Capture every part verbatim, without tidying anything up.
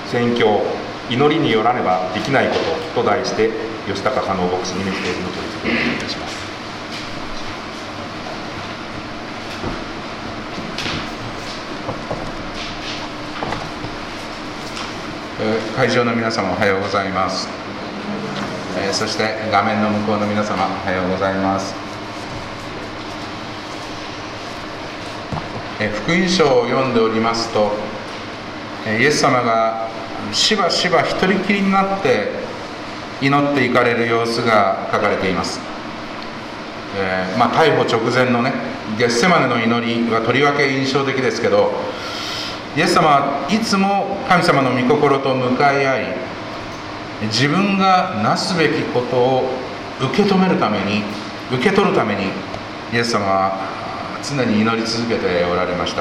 宣教、祈りによらねばできないことと題して吉高加納牧師にメッセージの取り次ぎをお願いいたします。 会場の皆様おはようございます。えー、そして画面の向こうの皆様おはようございます。えー、福音書を読んでおりますと、イエス様がしばしば一人きりになって祈っていかれる様子が書かれています。えーまあ、逮捕直前のねゲッセマネの祈りはとりわけ印象的ですけど、イエス様はいつも神様の御心と向かい合い、自分がなすべきことを受け止めるために、受け取るためにイエス様は常に祈り続けておられました。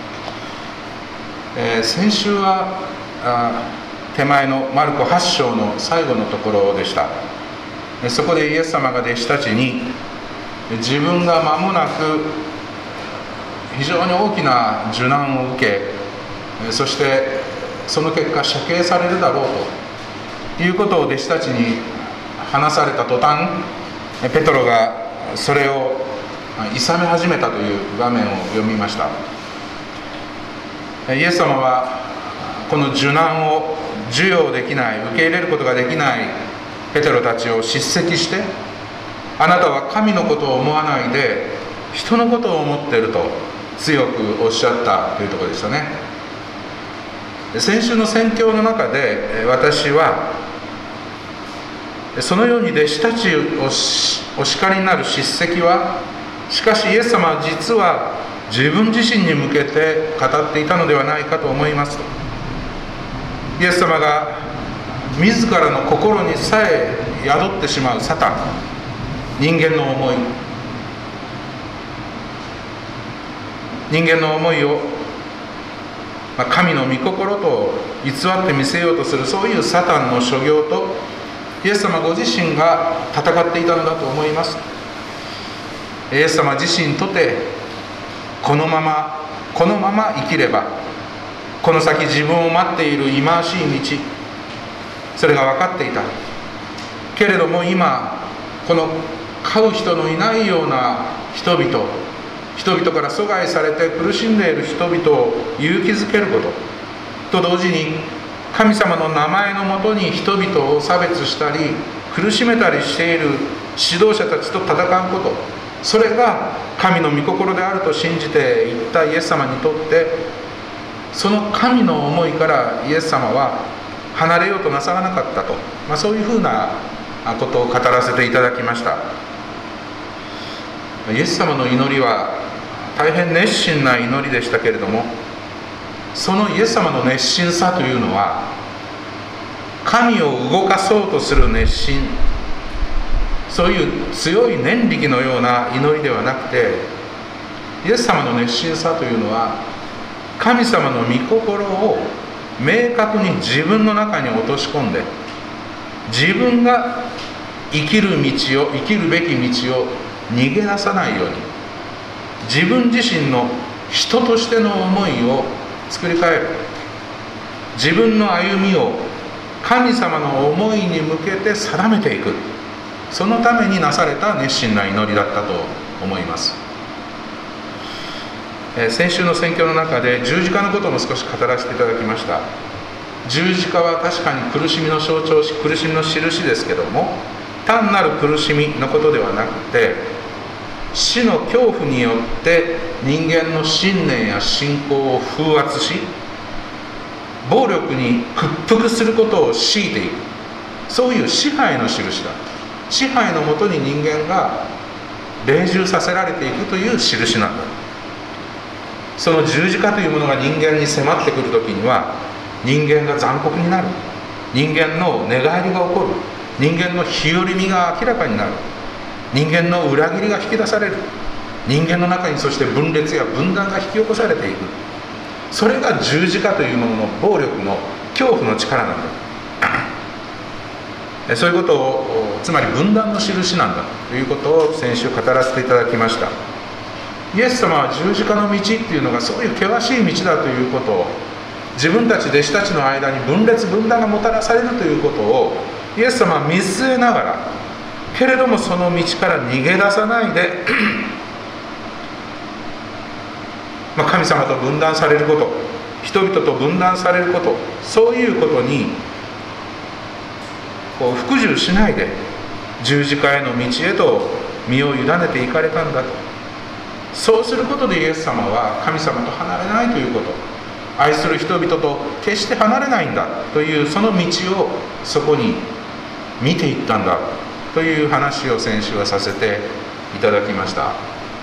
えー、先週はあ手前のマルコはち章の最後のところでした。そこでイエス様が弟子たちに、自分が間もなく非常に大きな受難を受け、そしてその結果処刑されるだろうということを弟子たちに話された途端、ペトロがそれを諌め始めたという場面を読みました。イエス様はこの受難を受容できない、受け入れることができないペテロたちを叱責して、あなたは神のことを思わないで人のことを思っていると強くおっしゃったというところでしたね。先週の宣教の中で私はそのように弟子たちをお叱りになる叱責は、しかしイエス様は実は自分自身に向けて語っていたのではないかと思いますと。イエス様が自らの心にさえ宿ってしまうサタン、人間の思い人間の思いを神の御心と偽って見せようとする、そういうサタンの所業とイエス様ご自身が戦っていたのだと思います。イエス様自身とてこのままこのまま生きれば、この先自分を待っている忌まわしい道、それが分かっていたけれども、今この飼う人のいないような人々人々から阻害されて苦しんでいる人々を勇気づけることと同時に、神様の名前のもとに人々を差別したり苦しめたりしている指導者たちと戦うこと、それが神の御心であると信じていったイエス様にとって、その神の思いからイエス様は離れようとなさらなかったと、まあ、そういうふうなことを語らせていただきました。イエス様の祈りは大変熱心な祈りでしたけれども、そのイエス様の熱心さというのは、神を動かそうとする熱心、そういう強い念力のような祈りではなくて、イエス様の熱心さというのは、神様の御心を明確に自分の中に落とし込んで、自分が生きる道を生きるべき道を逃げ出さないように、自分自身の人としての思いを作り変える、自分の歩みを神様の思いに向けて定めていく、そのためになされた熱心な祈りだったと思います。えー、先週の宣教の中で十字架のことも少し語らせていただきました。十字架は確かに苦しみの象徴し、苦しみの印ですけども、単なる苦しみのことではなくて、死の恐怖によって人間の信念や信仰を風圧し、暴力に屈服することを強いていく、そういう支配の印だ。支配のもとに人間が隷従させられていくという印なんだ。その十字架というものが人間に迫ってくるときには、人間が残酷になる、人間の寝返りが起こる、人間の日和見が明らかになる、人間の裏切りが引き出される、人間の中にそして分裂や分断が引き起こされていく、それが十字架というものの暴力の恐怖の力なんだ。そういうことを、つまり分断の印なんだということを先週語らせていただきました。イエス様は十字架の道っていうのがそういう険しい道だということを自分たち弟子たちの間に分裂分断がもたらされるということをイエス様は見据えながら、けれどもその道から逃げ出さないでまあ神様と分断されること、人々と分断されること、そういうことにこう服従しないで十字架への道へと身を委ねていかれたんだと。そうすることでイエス様は神様と離れないということ、愛する人々と決して離れないんだという、その道をそこに見ていったんだという話を先週はさせていただきました。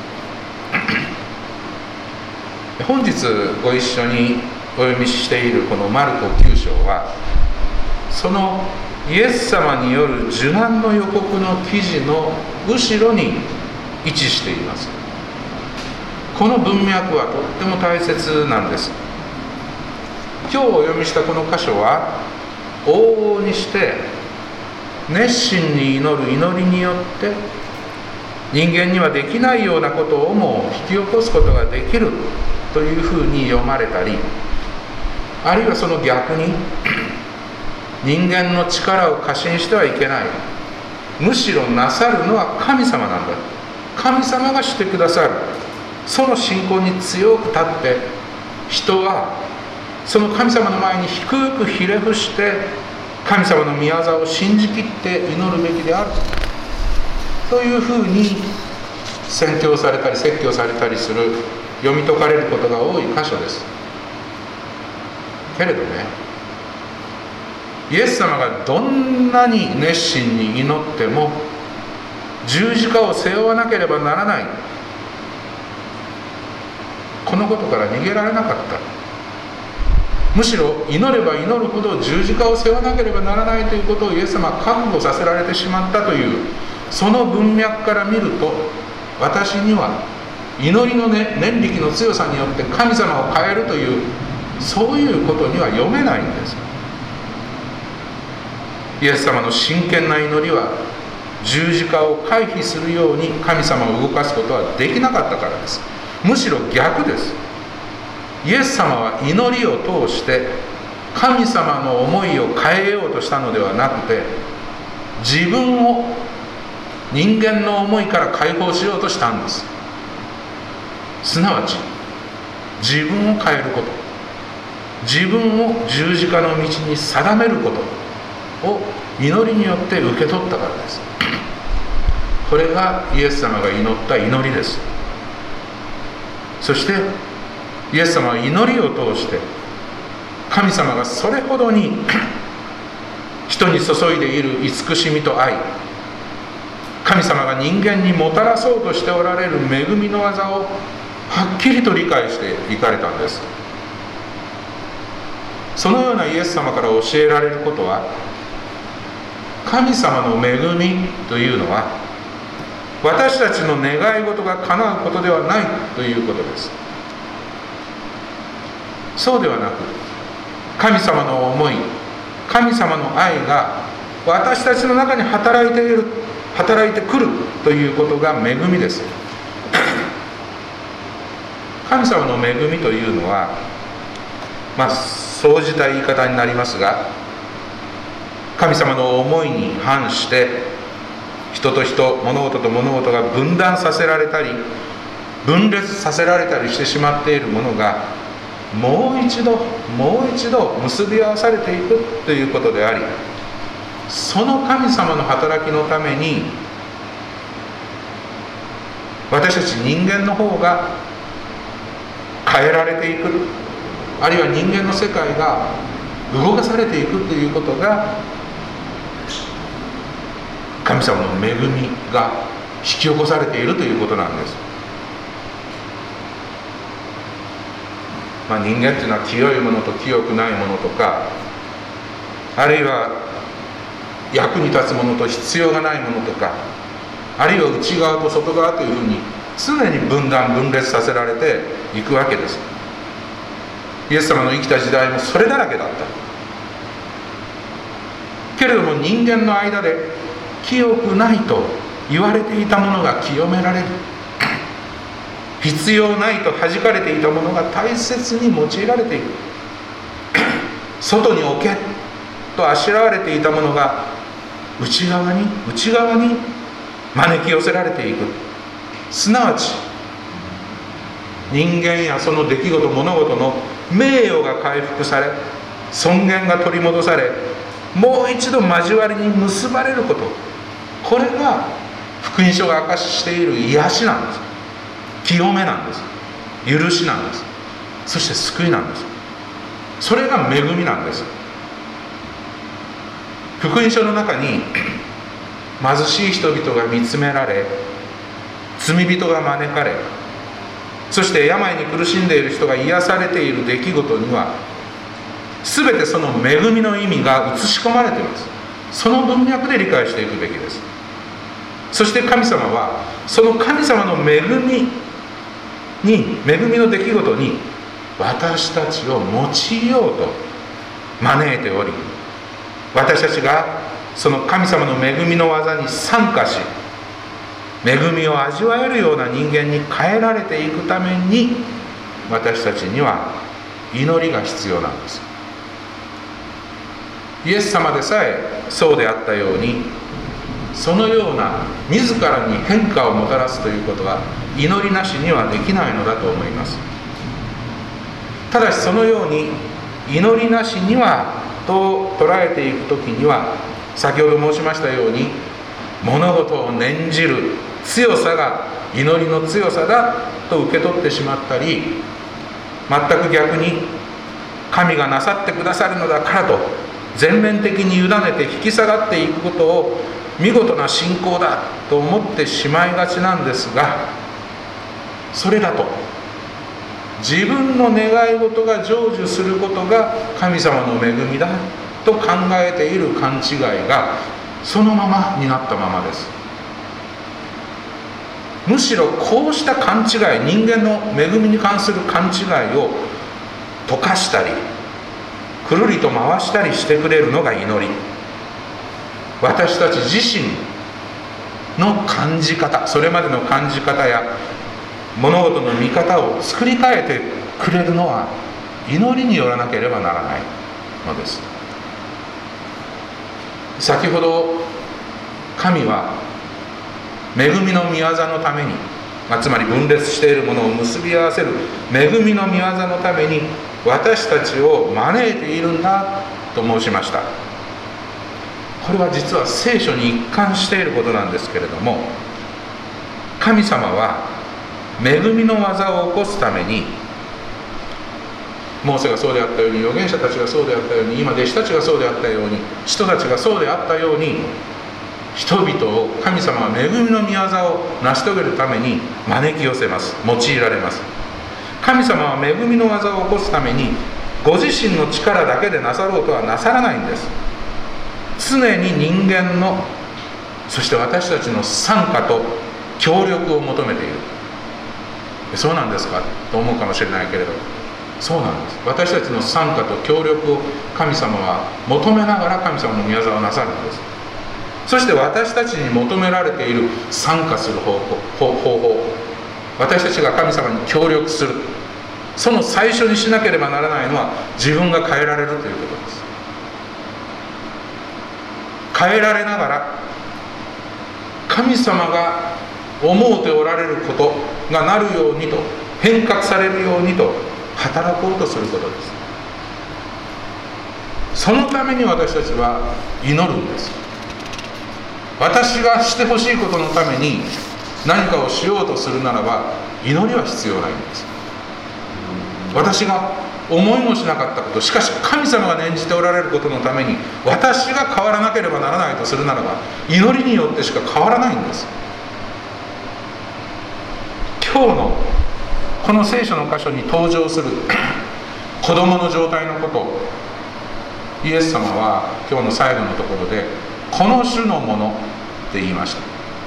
本日ご一緒にお読みしているこのマルコきゅう章は、そのイエス様による受難の予告の記事の後ろに位置しています。この文脈はとっても大切なんです。今日お読みしたこの箇所は往々にして熱心に祈る祈りによって人間にはできないようなことをも引き起こすことができるというふうに読まれたり、あるいはその逆に人間の力を過信してはいけない、むしろなさるのは神様なんだ、神様がしてくださる、その信仰に強く立って人はその神様の前に低くひれ伏して神様の御業を信じきって祈るべきであるというふうに宣教されたり説教されたりする、読み解かれることが多い箇所です。けれどね、イエス様がどんなに熱心に祈っても十字架を背負わなければならない、このことから逃げられなかった。むしろ祈れば祈るほど十字架を背負わなければならないということをイエス様は覚悟させられてしまったという、その文脈から見ると、私には祈りの、ね、念力の強さによって神様を変えるという、そういうことには読めないんです。イエス様の真剣な祈りは十字架を回避するように神様を動かすことはできなかったからです。むしろ逆です。イエス様は祈りを通して神様の思いを変えようとしたのではなくて、自分を人間の思いから解放しようとしたんです。すなわち自分を変えること、自分を十字架の道に定めることを祈りによって受け取ったからです。これがイエス様が祈った祈りです。そしてイエス様は祈りを通して神様がそれほどに人に注いでいる慈しみと愛、神様が人間にもたらそうとしておられる恵みの技をはっきりと理解していかれたんです。そのようなイエス様から教えられることは、神様の恵みというのは私たちの願い事が叶うことではないということです。そうではなく、神様の思い、神様の愛が私たちの中に働いている、働いてくるということが恵みです。神様の恵みというのは、まあそうした言い方になりますが、神様の思いに反して人と人、物事と物事が分断させられたり分裂させられたりしてしまっているものが、もう一度もう一度結び合わされていくということであり、その神様の働きのために私たち人間の方が変えられていく、あるいは人間の世界が動かされていくということが、神様の恵みが引き起こされているということなんです。まあ、人間というのは清いものと清くないものとか、あるいは役に立つものと必要がないものとか、あるいは内側と外側というふうに常に分断分裂させられていくわけです。イエス様の生きた時代もそれだらけだったけれども、人間の間で清くないと言われていたものが清められる、必要ないと弾かれていたものが大切に用いられている、 外に置けとあしらわれていたものが内側に内側に招き寄せられていく。すなわち人間やその出来事物事の名誉が回復され、尊厳が取り戻され、もう一度交わりに結ばれること、これが福音書が明かししている癒しなんです。清めなんです。許しなんです。そして救いなんです。それが恵みなんです。福音書の中に貧しい人々が見つめられ、罪人が招かれ、そして病に苦しんでいる人が癒されている出来事には全てその恵みの意味が映し込まれています。その文脈で理解していくべきです。そして神様はその神様の恵みに恵みの出来事に私たちを用いようと招いており、私たちがその神様の恵みの技に参加し、恵みを味わえるような人間に変えられていくために、私たちには祈りが必要なんです。イエス様でさえそうであったように、そのような自らに変化をもたらすということは祈りなしにはできないのだと思います。ただしそのように祈りなしにはと捉えていくときには、先ほど申しましたように物事を念じる強さが祈りの強さだと受け取ってしまったり、全く逆に神がなさってくださるのだからと全面的に委ねて引き下がっていくことを見事な信仰だと思ってしまいがちなんですが、それだと自分の願い事が成就することが神様の恵みだと考えている勘違いがそのままになったままです。むしろこうした勘違い、人間の恵みに関する勘違いを溶かしたりくるりと回したりしてくれるのが祈り。私たち自身の感じ方、それまでの感じ方や物事の見方を作り変えてくれるのは祈りによらなければならないのです。先ほど神は恵みの御業のために、まあ、つまり分裂しているものを結び合わせる恵みの御業のために私たちを招いているんだと申しました。これは実は聖書に一貫していることなんですけれども、神様は恵みの技を起こすために、モーセがそうであったように、預言者たちがそうであったように、今弟子たちがそうであったように、使徒たちがそうであったように、人々を神様は恵みの御業を成し遂げるために招き寄せます。用いられます。神様は恵みの技を起こすためにご自身の力だけでなさろうとはなさらないんです。常に人間の、そして私たちの参加と協力を求めている。そうなんですかと思うかもしれないけれど、そうなんです。私たちの参加と協力を神様は求めながら神様の御業をなさるんです。そして私たちに求められている参加する方法、方法、私たちが神様に協力する、その最初にしなければならないのは自分が変えられるということです。変えられながら神様が思うておられることがなるようにと、変革されるようにと働こうとすることです。そのために私たちは祈るんです。私がしてほしいことのために何かをしようとするならば祈りは必要ないんです。私が思いもしなかったこと、しかし神様が念じておられることのために私が変わらなければならないとするならば、祈りによってしか変わらないんです。今日のこの聖書の箇所に登場する子供の状態のことをイエス様は今日の最後のところでこの種のものって言いました。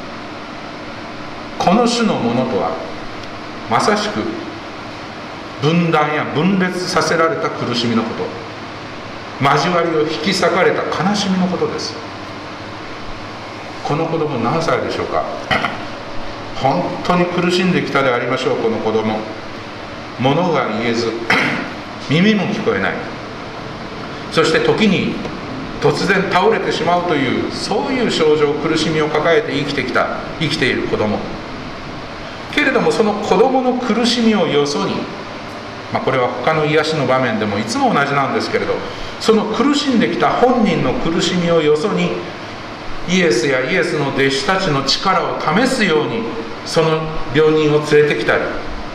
この種のものとはまさしく分断や分裂させられた苦しみのこと、交わりを引き裂かれた悲しみのことです。この子供何歳でしょうか。本当に苦しんできたでありましょう。この子供、物が言えず耳も聞こえない、 そして時に突然倒れてしまうという、そういう症状、苦しみを抱えて生きてきた生きている子供けれども、その子供の苦しみをよそに、まあ、これは他の癒しの場面でもいつも同じなんですけれど、その苦しんできた本人の苦しみをよそに、イエスやイエスの弟子たちの力を試すようにその病人を連れてきたり、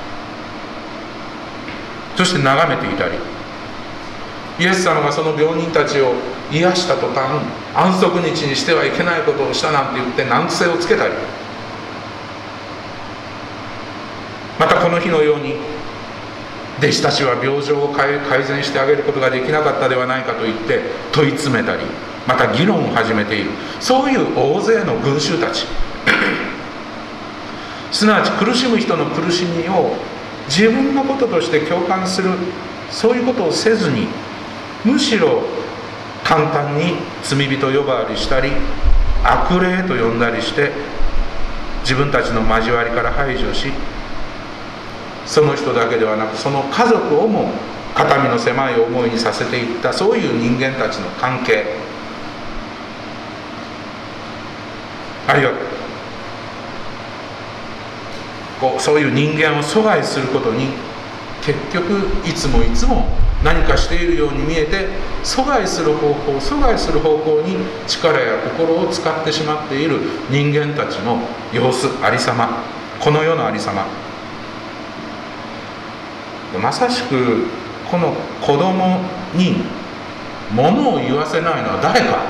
そして眺めていたり、イエス様がその病人たちを癒した途端、安息日にしてはいけないことをしたなんて言って難癖をつけたり、またこの日のように弟子たちは病状を改善してあげることができなかったではないかと言って問い詰めたり、また議論を始めている、そういう大勢の群衆たちすなわち苦しむ人の苦しみを自分のこととして共感する、そういうことをせずに、むしろ簡単に罪人呼ばわりしたり悪霊と呼んだりして、自分たちの交わりから排除し、その人だけではなくその家族をも肩身の狭い思いにさせていった、そういう人間たちの関係、あるいはこうそういう人間を阻害することに、結局いつもいつも何かしているように見えて、阻害する方法阻害する方向に力や心を使ってしまっている人間たちの様子、ありさま、この世のありさま、まさしくこの子供に物を言わせないのは誰か、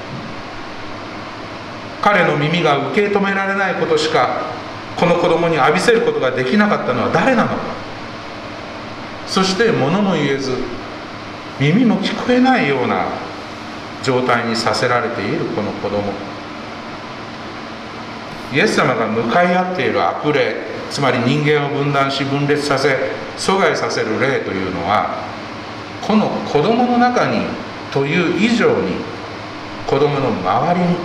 彼の耳が受け止められないことしかこの子供に浴びせることができなかったのは誰なのか。そして物も言えず耳も聞こえないような状態にさせられているこの子供、イエス様が向かい合っている悪霊、つまり人間を分断し分裂させ阻害させる霊というのは、この子供の中にという以上に子供の周りに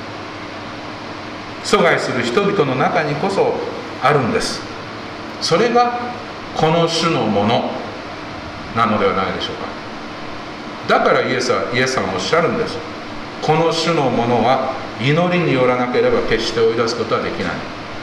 阻害する人々の中にこそあるんです。それがこの種のものなのではないでしょうか。だからイエスはイエス様はおっしゃるんです。この種のものは祈りによらなければ決して追い出すことはできない。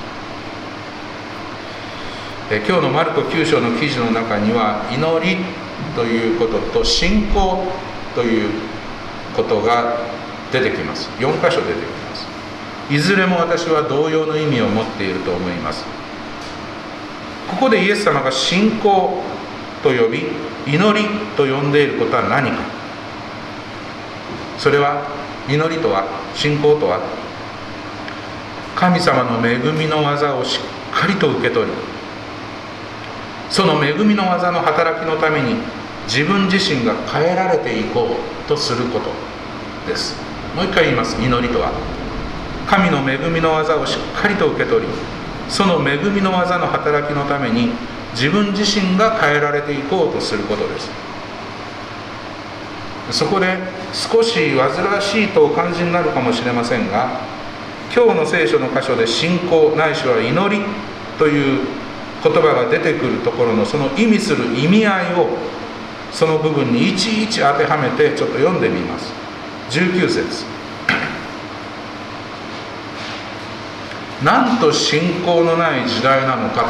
え今日のマルコきゅう章の記事の中には、祈りということと信仰ということが出てきます。よん箇所出てきます。いずれも私は同様の意味を持っていると思います。ここでイエス様が信仰と呼び祈りと呼んでいることは何か。それは、祈りとは、信仰とは、神様の恵みの技をしっかりと受け取り、その恵みの技の働きのために自分自身が変えられていこうとすることです。もう一回言います。祈りとは、神の恵みの技をしっかりと受け取り、その恵みの技の働きのために自分自身が変えられていこうとすることです。そこで少し煩わしいとお感じになるかもしれませんが、今日の聖書の箇所で信仰ないしは祈りという言葉が出てくるところのその意味する意味合いをその部分にいちいち当てはめてちょっと読んでみます。じゅうきゅう節、なんと信仰のない時代なのか。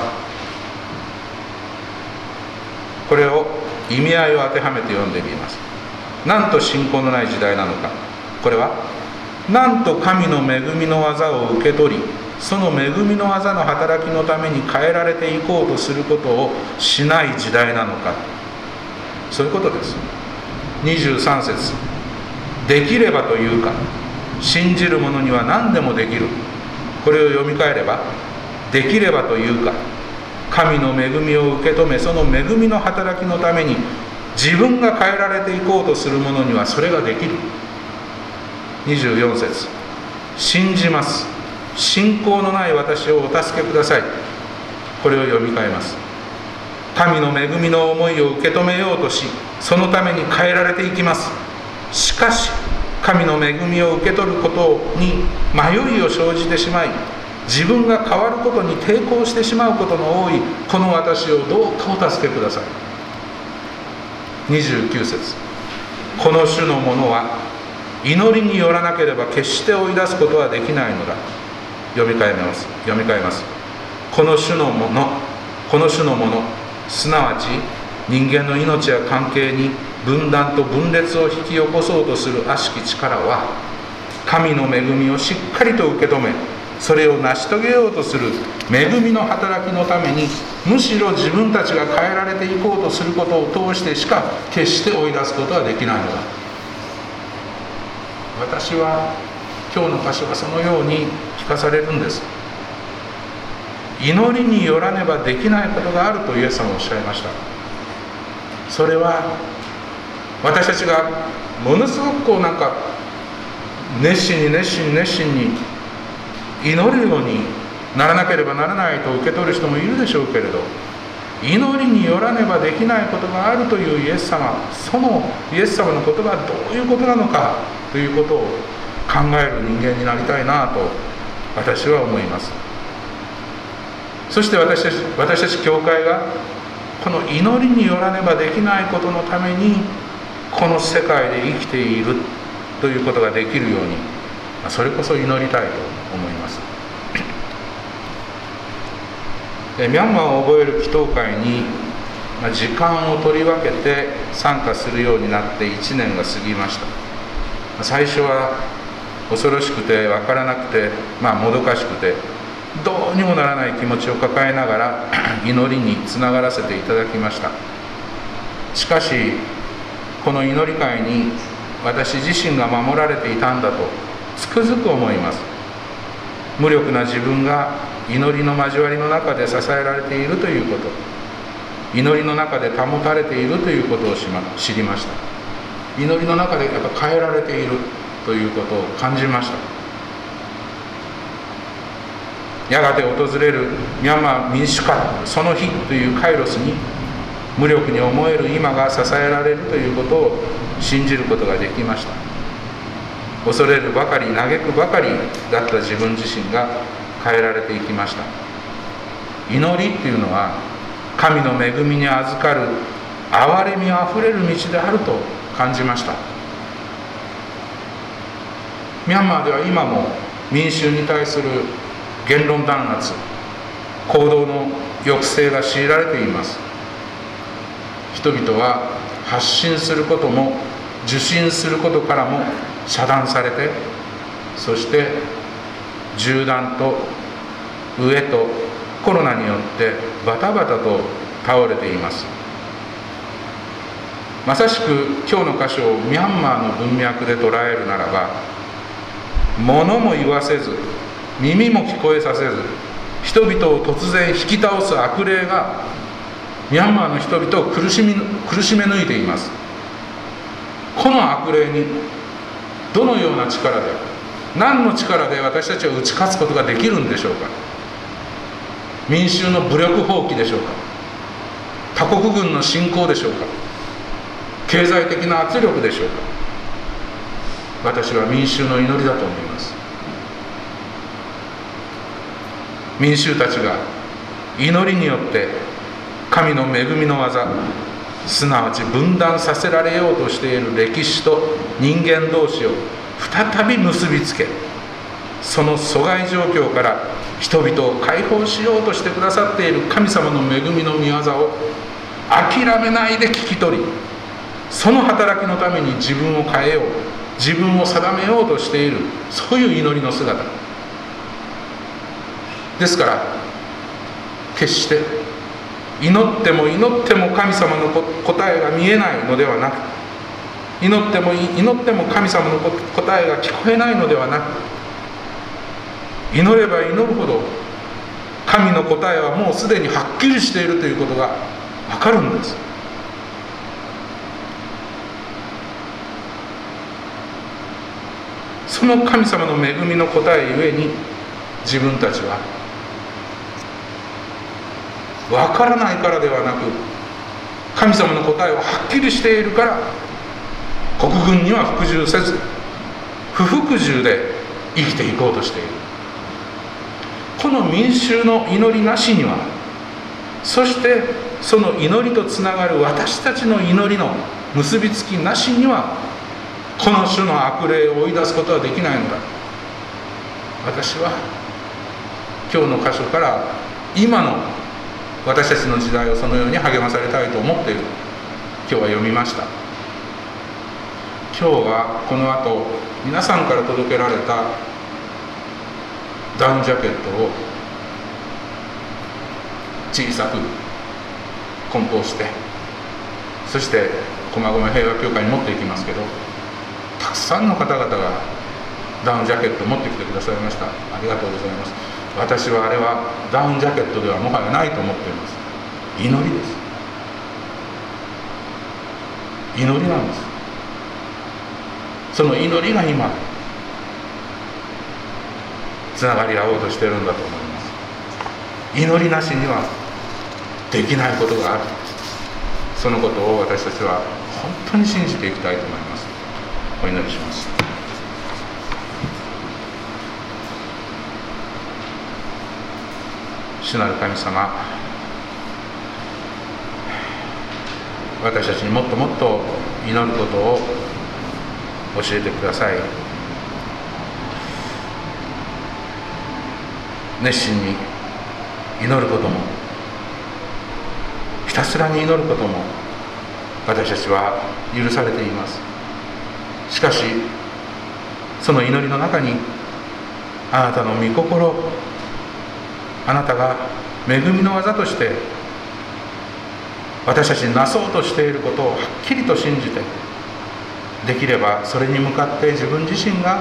これを意味合いを当てはめて読んでみます。なんと信仰のない時代なのか。これは、なんと神の恵みの技を受け取り、その恵みの技の働きのために変えられていこうとすることをしない時代なのか。そういうことです。にじゅうさん節、できればというか、信じる者には何でもできる。これを読み替えれば、できればというか、神の恵みを受け止め、その恵みの働きのために自分が変えられていこうとする者にはそれができる。にじゅうよん節、信じます。信仰のない私をお助けください。これを読み替えます。神の恵みの思いを受け止めようとし、そのために変えられていきます。しかし神の恵みを受け取ることに迷いを生じてしまい、自分が変わることに抵抗してしまうことの多いこの私をどうかお助けください。にじゅうきゅう節、 この種のものは祈りによらなければ決して追い出すことはできないのだ。読み替えます読み替えますこの種のものこの種のものすなわち人間の命や関係に分断と分裂を引き起こそうとする悪しき力は、神の恵みをしっかりと受け止め、それを成し遂げようとする恵みの働きのために、むしろ自分たちが変えられていこうとすることを通してしか決して追い出すことはできないのだ。私は今日の箇所はそのように聞かされるんです。祈りによらねばできないことがあるとイエス様はおっしゃいました。それは私たちがものすごくこうなんか熱心に熱心に熱心に祈るようにならなければならないと受け取る人もいるでしょうけれど、祈りによらねばできないことがあるというイエス様、そのイエス様の言葉はどういうことなのかということを考える人間になりたいなと私は思います。そして私たち、私たち教会がこの祈りによらねばできないことのためにこの世界で生きているということができるように、それこそ祈りたいと思います。ミャンマーを覚える祈祷会に時間を取り分けて参加するようになっていちねんが過ぎました。最初は恐ろしくて分からなくて、まあもどかしくてどうにもならない気持ちを抱えながら祈りにつながらせていただきました。しかしこの祈り会に私自身が守られていたんだとつくづく思います。無力な自分が祈りの交わりの中で支えられているということ、祈りの中で保たれているということを知りました。祈りの中でやっぱ変えられているということを感じました。やがて訪れるミャンマー民主化その日というカイロスに無力に思える今が支えられるということを信じることができました。恐れるばかり嘆くばかりだった自分自身が変えられていきました。祈りっていうのは神の恵みに預かる憐れみあふれる道であると感じました。ミャンマーでは今も民衆に対する言論弾圧、行動の抑制が強いられています。人々は発信することも受信することからも遮断されて、そして銃弾と飢えとコロナによってバタバタと倒れています。まさしく今日の箇所をミャンマーの文脈で捉えるならば、物も言わせず耳も聞こえさせず人々を突然引き倒す悪霊がミャンマーの人々を苦しみ苦しめ抜いています。この悪霊にどのような力で、何の力で私たちは打ち勝つことができるんでしょうか。民衆の武力放棄でしょうか、他国軍の侵攻でしょうか、経済的な圧力でしょうか。私は民衆の祈りだと思います。民衆たちが祈りによって神の恵みの技、すなわち分断させられようとしている歴史と人間同士を再び結びつけ、その阻害状況から人々を解放しようとしてくださっている神様の恵みの御業を諦めないで聞き取り、その働きのために自分を変えよう、自分を定めようとしている、そういう祈りの姿ですから、決して祈っても祈っても神様の答えが見えないのではなく、祈っても祈っても神様の答えが聞こえないのではなく、祈れば祈るほど神の答えはもうすでにはっきりしているということが分かるんです。その神様の恵みの答えゆえに、自分たちは分からないからではなく、神様の答えははっきりしているから国軍には服従せず不服従で生きていこうとしている。この民衆の祈りなしには、そしてその祈りとつながる私たちの祈りの結びつきなしにはこの種の悪霊を追い出すことはできないのだ。私は今日の箇所から今の私たちの時代をそのように励まされたいと思っている。今日は読みました。今日はこの後皆さんから届けられたダウンジャケットを小さく梱包して、そして駒込平和教会に持っていきますけど、たくさんの方々がダウンジャケットを持ってきてくださいました。ありがとうございます。私はあれはダウンジャケットではもはやないと思っています。祈りです。祈りなんです。その祈りが今つながり合おうとしているんだと思います。祈りなしにはできないことがある。そのことを私たちは本当に信じていきたいと思います。お祈りします。主なる神様、私たちにもっともっと祈ることを教えてください。熱心に祈ることも、ひたすらに祈ることも私たちは許されています。しかしその祈りの中にあなたの御心、あなたが恵みの技として私たちになそうとしていることをはっきりと信じて、できればそれに向かって自分自身が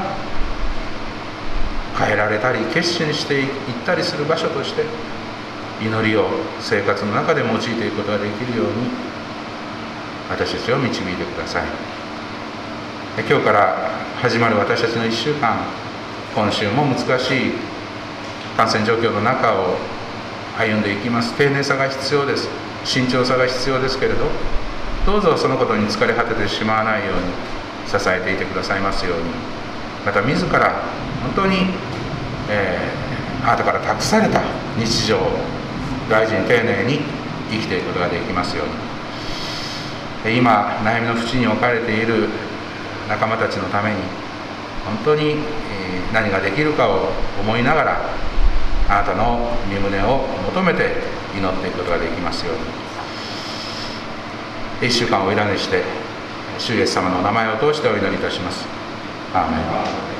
変えられたり決心していったりする場所として祈りを生活の中で用いていくことができるように私たちを導いてください。今日から始まる私たちのいっしゅうかん、今週も難しい感染状況の中を歩んでいきます。丁寧さが必要です。慎重さが必要ですけれど、どうぞそのことに疲れ果ててしまわないように支えていてくださいますように、また自ら本当に、えー、あなたから託された日常を大事に丁寧に生きていくことができますように、今悩みの淵に置かれている仲間たちのために本当に何ができるかを思いながらあなたの御胸を求めて祈っていくことができますように、いっしゅうかんをお委ねして主イエス様のお名前を通してお祈りいたします。アーメン。